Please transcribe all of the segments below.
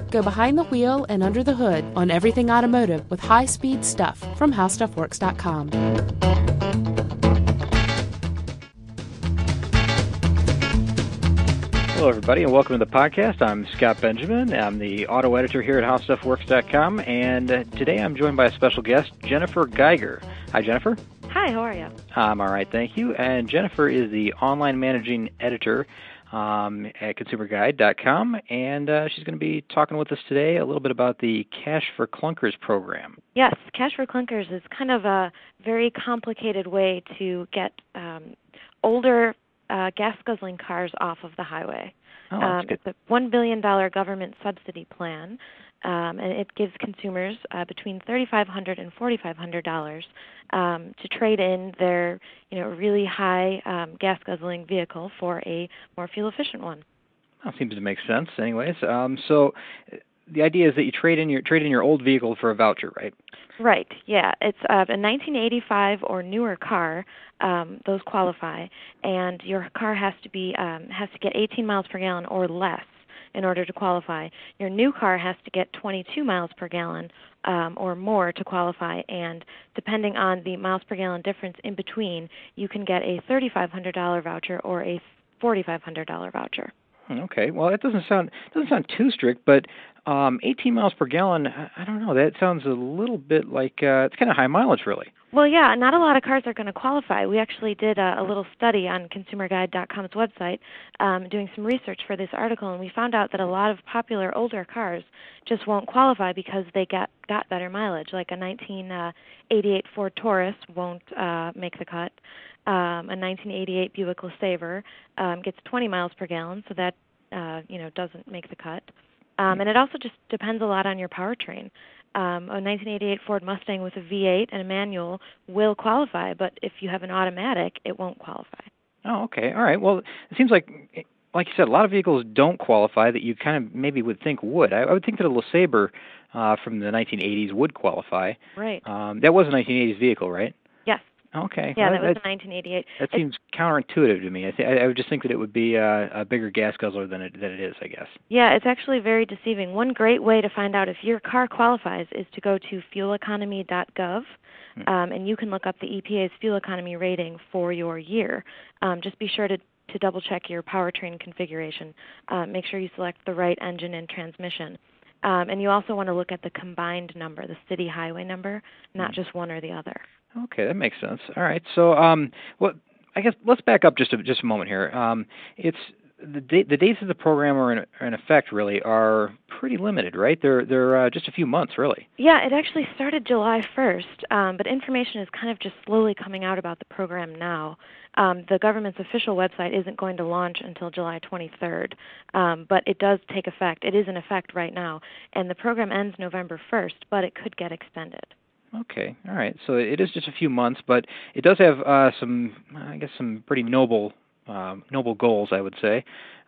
Go behind the wheel and under the hood on everything automotive with high-speed stuff from HowStuffWorks.com. Hello, everybody, and welcome to the podcast. I'm Scott Benjamin. I'm the auto editor here at HowStuffWorks.com, and today I'm joined by a special guest, Jennifer Geiger. Hi, Jennifer. Hi, how are you? I'm all right, thank you. And Jennifer is the online managing editor at ConsumerGuide.com, and she's going to be talking with us today a little bit about the Cash for Clunkers program. Yes, Cash for Clunkers is kind of a very complicated way to get older gas-guzzling cars off of the highway. Oh, that's good. It's a $1 billion government subsidy plan, and it gives consumers between $3,500 and $4,500 to trade in their, really high gas-guzzling vehicle for a more fuel-efficient one. That seems to make sense, anyways. So the idea is that you trade in your old vehicle for a voucher, right? Right. Yeah, it's a 1985 or newer car. Those qualify, and your car has to get 18 miles per gallon or less in order to qualify. Your new car has to get 22 miles per gallon or more to qualify, and depending on the miles per gallon difference in between, you can get a $3,500 voucher or a $4,500 voucher. Okay. Well, that doesn't sound too strict, but 18 miles per gallon, I don't know. That sounds a little bit like it's kind of high mileage, really. Well, yeah, not a lot of cars are going to qualify. We actually did a little study on ConsumerGuide.com's website doing some research for this article, and we found out that a lot of popular older cars just won't qualify because they got better mileage. Like a 1988 Ford Taurus won't make the cut. A 1988 Buick LeSabre gets 20 miles per gallon, so that doesn't make the cut. And it also just depends a lot on your powertrain. A 1988 Ford Mustang with a V8 and a manual will qualify, but if you have an automatic, it won't qualify. Oh, okay. All right. Well, it seems like you said, a lot of vehicles don't qualify that you kind of maybe would think would. I would think that a LeSabre from the 1980s would qualify. Right. That was a 1980s vehicle, right? Yes. Okay. Yeah, that was a 1988. That seems counterintuitive to me. I would just think that it would be a bigger gas guzzler than it is, I guess. Yeah, it's actually very deceiving. One great way to find out if your car qualifies is to go to fueleconomy.gov, and you can look up the EPA's fuel economy rating for your year. Just be sure to double-check your powertrain configuration. Make sure you select the right engine and transmission. And you also want to look at the combined number, the city highway number, not just one or the other. Okay, that makes sense. All right. So, well, I guess let's back up just a moment here. It's the dates of the program are in effect really are pretty limited, right? They're just a few months, really. Yeah, it actually started July 1st, but information is kind of just slowly coming out about the program now. The government's official website isn't going to launch until July 23rd, but it does take effect. It is in effect right now, and the program ends November 1st, but it could get extended. Okay, all right. So it is just a few months, but it does have some pretty noble goals, I would say.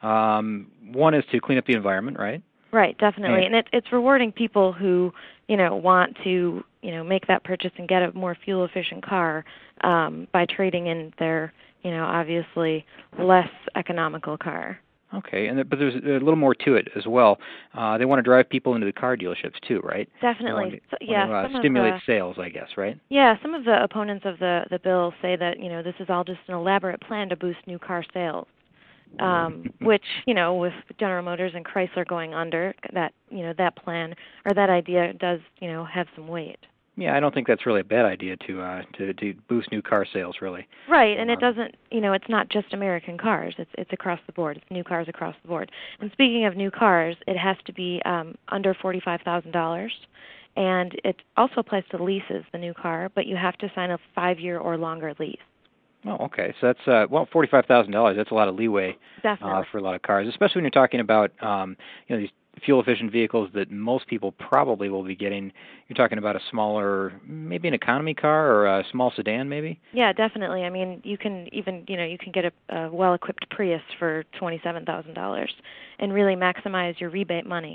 One is to clean up the environment, right? Right, definitely, and it's rewarding people who want to make that purchase and get a more fuel efficient car by trading in their obviously less economical car. Okay, but there's a little more to it as well. They want to drive people into the car dealerships too, right? Definitely. Stimulate sales, I guess, right? Yeah, some of the opponents of the bill say that this is all just an elaborate plan to boost new car sales, which with General Motors and Chrysler going under, that that plan or that idea does have some weight. Yeah, I don't think that's really a bad idea to boost new car sales, really. Right, and it doesn't, it's not just American cars. It's across the board. It's new cars across the board. And speaking of new cars, it has to be under $45,000, and it also applies to leases, the new car, but you have to sign a 5-year or longer lease. Oh, okay. So that's $45,000. That's a lot of leeway for a lot of cars, especially when you're talking about these fuel-efficient vehicles that most people probably will be getting. You're talking about a smaller, maybe an economy car or a small sedan, maybe? Yeah, definitely. I mean, you can even, you can get a well-equipped Prius for $27,000 and really maximize your rebate money.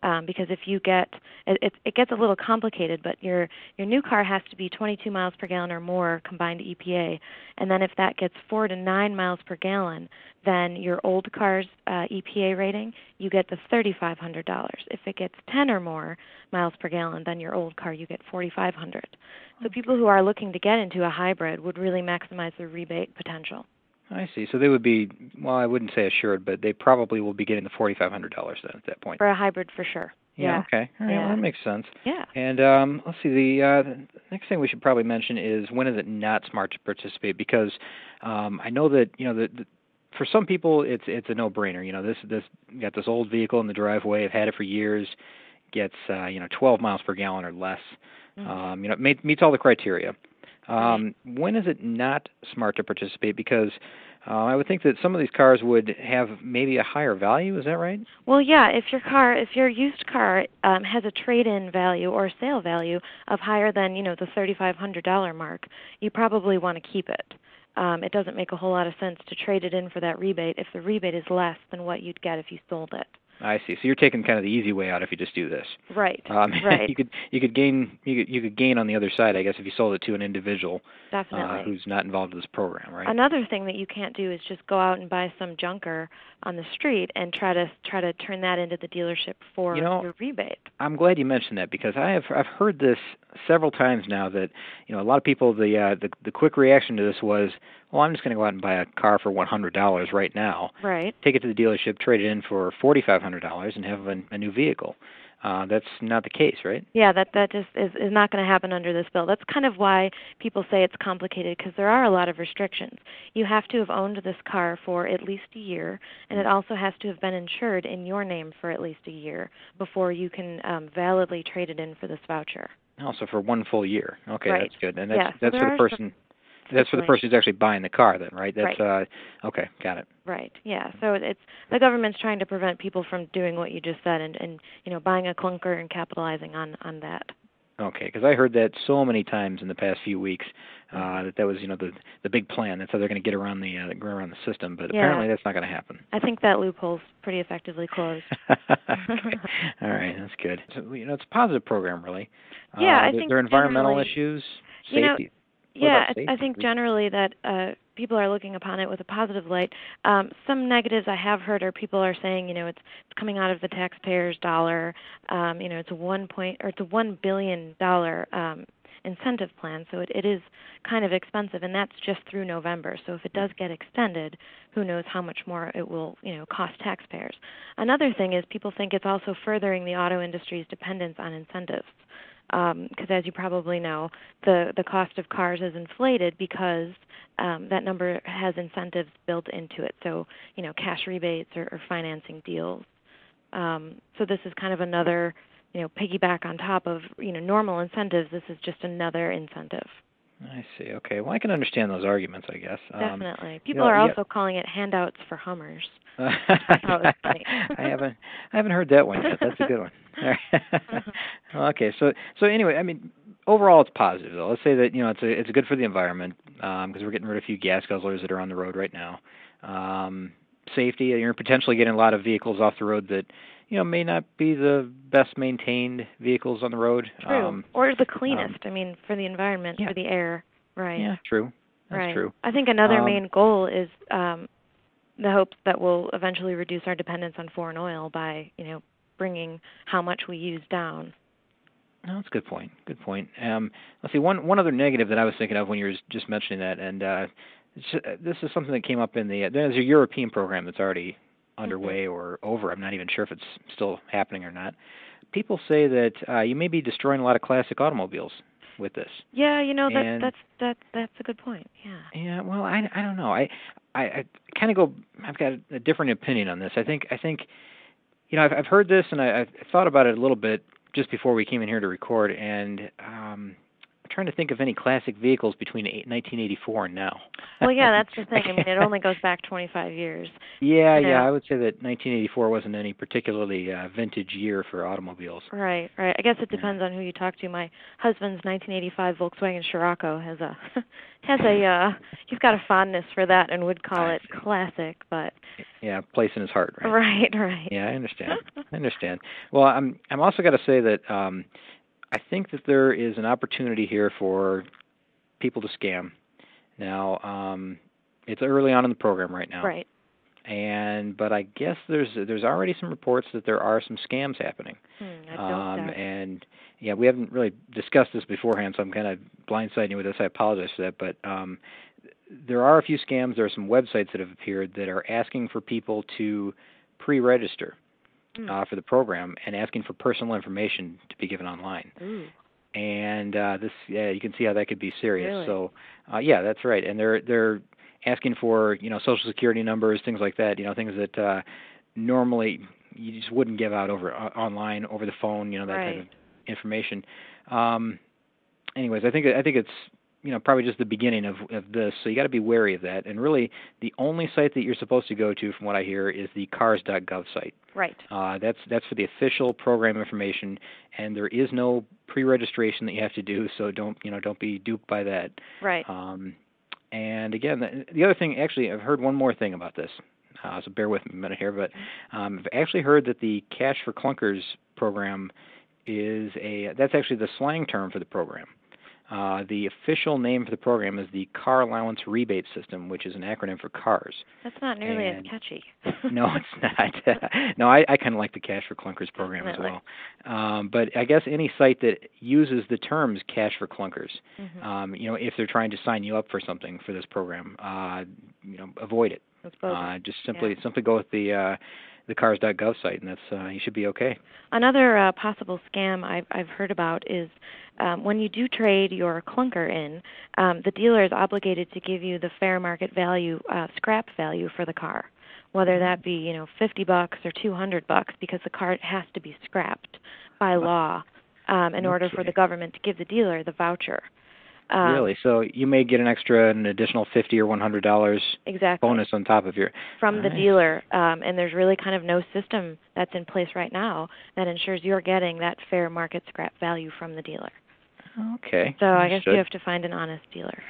because if you get it gets a little complicated, but your new car has to be 22 miles per gallon or more combined EPA, and then if that gets 4 to 9 miles per gallon, then your old car's EPA rating, you get the $3,500. If it gets 10 or more miles per gallon, then your old car, you get $4,500. So people who are looking to get into a hybrid would really maximize their rebate potential. I see. So they would be, well, I wouldn't say assured, but they probably will be getting the $4,500 then at that point. For a hybrid, for sure. Yeah. Okay. All right. Yeah. Well, that makes sense. Yeah. And let's see. The next thing we should probably mention is when is it not smart to participate? Because I know that for some people it's a no-brainer. This you got this old vehicle in the driveway. I've had it for years. Gets 12 miles per gallon or less. Mm-hmm. It meets all the criteria. When is it not smart to participate? Because I would think that some of these cars would have maybe a higher value. Is that right? Well, yeah. If your used car has a trade-in value or sale value of higher than the $3,500 mark, you probably want to keep it. It doesn't make a whole lot of sense to trade it in for that rebate if the rebate is less than what you'd get if you sold it. I see. So you're taking kind of the easy way out if you just do this. Right. Right. You could gain on the other side, I guess, if you sold it to an individual. Definitely. Who's not involved in this program, right? Another thing that you can't do is just go out and buy some junker on the street and try to turn that into the dealership for your rebate. I'm glad you mentioned that because I've heard this several times now that a lot of people the quick reaction to this was, well, I'm just going to go out and buy a car for $100 right now. Right. Take it to the dealership, trade it in for $4,500, and have a new vehicle. That's not the case, right? Yeah, that just is not going to happen under this bill. That's kind of why people say it's complicated, because there are a lot of restrictions. You have to have owned this car for at least a year, and it also has to have been insured in your name for at least a year before you can validly trade it in for this voucher. Also for 1 full year. Okay, right. That's good. And that's for the person. That's for the person who's actually buying the car, then, right? That's right. Okay, got it. Right. Yeah. So it's the government's trying to prevent people from doing what you just said, and buying a clunker and capitalizing on that. Okay, because I heard that so many times in the past few weeks that was the big plan. That's how they're going to get around the system. But apparently that's not going to happen. I think that loophole's pretty effectively closed. Okay. All right, that's good. So, it's a positive program, really. Yeah, I think there are environmental issues, safety. I think generally that people are looking upon it with a positive light. Some negatives I have heard are people are saying, it's coming out of the taxpayer's dollar. It's a $1 billion incentive plan, so it is kind of expensive, and that's just through November. So if it does get extended, who knows how much more it will, cost taxpayers. Another thing is people think it's also furthering the auto industry's dependence on incentives. Because as you probably know, the cost of cars is inflated because that number has incentives built into it. So, cash rebates or financing deals. So this is kind of another, piggyback on top of, normal incentives. This is just another incentive. I see. Okay. Well, I can understand those arguments, I guess. Definitely. People are also calling it handouts for Hummers. I haven't heard that one yet. That's a good one. Okay. So anyway, I mean, overall, it's positive though. Let's say that it's good for the environment because we're getting rid of a few gas guzzlers that are on the road right now. Safety. You're potentially getting a lot of vehicles off the road that may not be the best maintained vehicles on the road. True. Or the cleanest. For the environment, for the air. Right. Yeah. True. That's true. I think another main goal is the hopes that we'll eventually reduce our dependence on foreign oil by, bringing how much we use down. No, that's a good point. Good point. Let's see, one other negative that I was thinking of when you were just mentioning that, and this is something that came up there's a European program that's already underway or over. I'm not even sure if it's still happening or not. People say that you may be destroying a lot of classic automobiles with this. Yeah, that's a good point. Yeah. Yeah. Well, I don't know. I kind of I've got a different opinion on this. I think I've heard this and I thought about it a little bit just before we came in here to record, and trying to think of any classic vehicles between 1984 and now. Well, yeah, that's the thing. I mean, it only goes back 25 years. Yeah, yeah, I would say that 1984 wasn't any particularly vintage year for automobiles. Right, right. I guess it depends on who you talk to. My husband's 1985 Volkswagen Scirocco has he's got a fondness for that and would call it classic, but yeah, place in his heart, right? Right, right. Yeah, I understand. Well, I'm also got to say that I think that there is an opportunity here for people to scam. Now, it's early on in the program right now. Right. But I guess there's already some reports that there are some scams happening. I don't doubt. And yeah, we haven't really discussed this beforehand, so I'm kind of blindsiding you with this. I apologize for that, but there are a few scams. There are some websites that have appeared that are asking for people to pre-register for the program and asking for personal information to be given online. Ooh. And you can see how that could be serious. Really? So, yeah, that's right. And they're asking for Social Security numbers, things like that. Things that normally you just wouldn't give out online, over the phone. That right. type of information. Anyways, I think it's probably just the beginning of this, so you got to be wary of that. And really, the only site that you're supposed to go to, from what I hear, is the cars.gov site. Right. That's for the official program information, and there is no pre-registration that you have to do. So don't be duped by that. Right. And again, the other thing, actually, I've heard one more thing about this. So bear with me a minute here, but I've actually heard that the Cash for Clunkers program that's actually the slang term for the program. The official name for the program is the Car Allowance Rebate System, which is an acronym for CARS. That's not nearly as catchy. No, it's not. No, I kind of like the Cash for Clunkers program as well. But I guess any site that uses the terms Cash for Clunkers, if they're trying to sign you up for something for this program, avoid it. Just simply go with the cars.gov site, and that's you should be okay. Another possible scam I've heard about is when you do trade your clunker in, the dealer is obligated to give you the fair market value, scrap value for the car, whether that be $50 or $200, because the car has to be scrapped by law in order for the government to give the dealer the voucher. Really? So you may get an additional $50 or $100 bonus on top of from the dealer, and there's really kind of no system that's in place right now that ensures you're getting that fair market scrap value from the dealer. Okay. So I guess you have to find an honest dealer.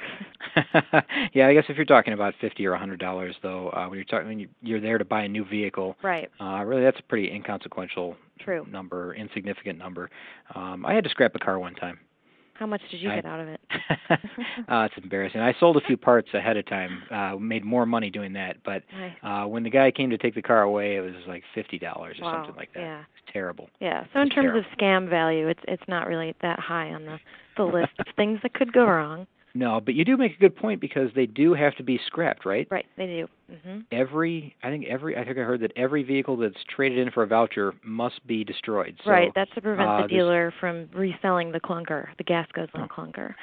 Yeah, I guess if you're talking about $50 or $100, though, when you're there to buy a new vehicle, right? Really, that's a pretty inconsequential number, insignificant number. I had to scrap a car one time. How much did you get out of it? It's embarrassing. I sold a few parts ahead of time, made more money doing that. But when the guy came to take the car away, it was like $50 or something like that. Yeah. It's terrible. Yeah. So in terms of scam value, it's not really that high on the list of things that could go wrong. No, but you do make a good point, because they do have to be scrapped, right? Right, they do. Mm-hmm. I think I heard that every vehicle that's traded in for a voucher must be destroyed. So, right, that's to prevent the dealer from reselling the clunker, the gas guzzling clunker.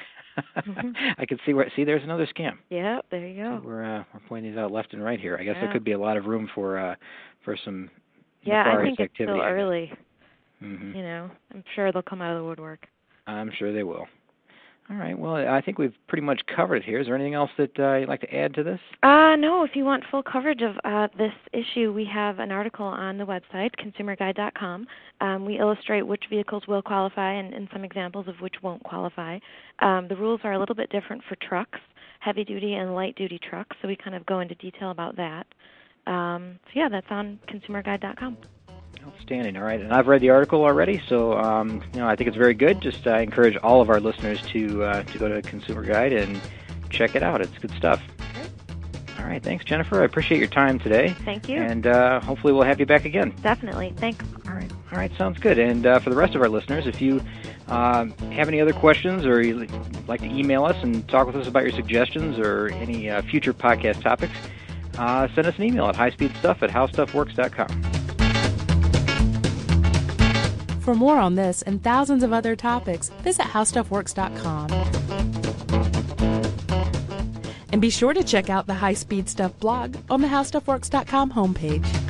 I can see there's another scam. Yeah, there you go. So we're pointing these out left and right here. I guess there could be a lot of room for some I think it's activity. Still early. Mm-hmm. I'm sure they'll come out of the woodwork. I'm sure they will. All right. Well, I think we've pretty much covered it here. Is there anything else that you'd like to add to this? No. If you want full coverage of this issue, we have an article on the website, consumerguide.com. We illustrate which vehicles will qualify and some examples of which won't qualify. The rules are a little bit different for trucks, heavy-duty and light-duty trucks, so we kind of go into detail about that. That's on consumerguide.com. Outstanding. All right, and I've read the article already, so I think it's very good. Just I encourage all of our listeners to go to Consumer Guide and check it out. It's good stuff. All right, thanks, Jennifer. I appreciate your time today. Thank you. And hopefully we'll have you back again. Definitely. Thanks. All right, sounds good. And for the rest of our listeners, if you have any other questions or you'd like to email us and talk with us about your suggestions or any future podcast topics, send us an email at highspeedstuff@howstuffworks.com. For more on this and thousands of other topics, visit howstuffworks.com. And be sure to check out the High Speed Stuff blog on the howstuffworks.com homepage.